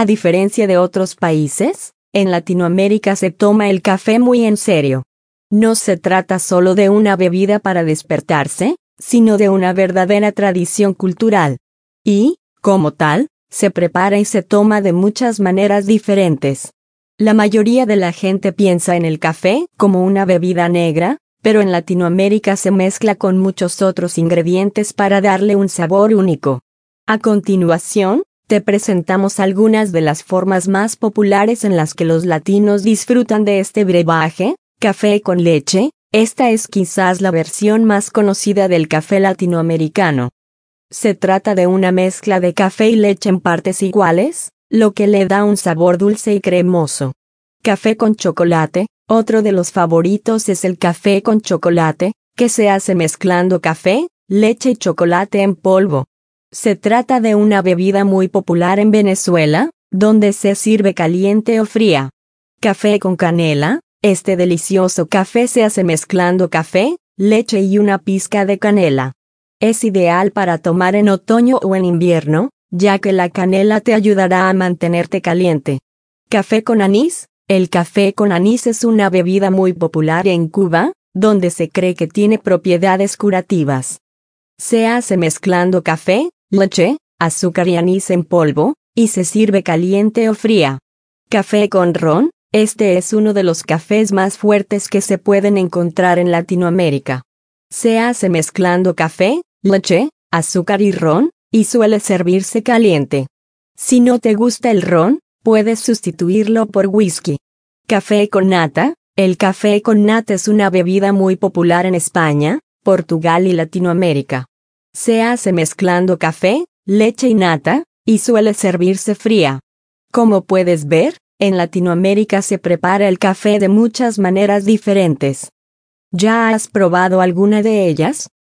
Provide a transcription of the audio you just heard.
A diferencia de otros países, en Latinoamérica se toma el café muy en serio. No se trata solo de una bebida para despertarse, sino de una verdadera tradición cultural. Y, como tal, se prepara y se toma de muchas maneras diferentes. La mayoría de la gente piensa en el café como una bebida negra, pero en Latinoamérica se mezcla con muchos otros ingredientes para darle un sabor único. A continuación, te presentamos algunas de las formas más populares en las que los latinos disfrutan de este brebaje, café con leche. Esta es quizás la versión más conocida del café latinoamericano. Se trata de una mezcla de café y leche en partes iguales, lo que le da un sabor dulce y cremoso. Café con chocolate. Otro de los favoritos es el café con chocolate, que se hace mezclando café, leche y chocolate en polvo. Se trata de una bebida muy popular en Venezuela, donde se sirve caliente o fría. Café con canela. Este delicioso café se hace mezclando café, leche y una pizca de canela. Es ideal para tomar en otoño o en invierno, ya que la canela te ayudará a mantenerte caliente. Café con anís. El café con anís es una bebida muy popular en Cuba, donde se cree que tiene propiedades curativas. Se hace mezclando café, leche, azúcar y anís en polvo, y se sirve caliente o fría. Café con ron. Este es uno de los cafés más fuertes que se pueden encontrar en Latinoamérica. Se hace mezclando café, leche, azúcar y ron, y suele servirse caliente. Si no te gusta el ron, puedes sustituirlo por whisky. Café con nata. El café con nata es una bebida muy popular en España, Portugal y Latinoamérica. Se hace mezclando café, leche y nata, y suele servirse fría. Como puedes ver, en Latinoamérica se prepara el café de muchas maneras diferentes. ¿Ya has probado alguna de ellas?